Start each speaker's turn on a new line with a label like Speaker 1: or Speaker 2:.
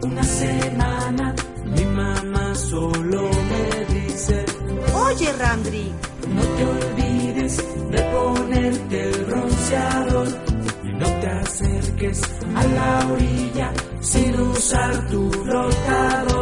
Speaker 1: una semana mi mamá solo me dice:
Speaker 2: Oye, Randri,
Speaker 1: no te olvides de ponerte el bronceador y no te acerques a la orilla sin usar tu flotador.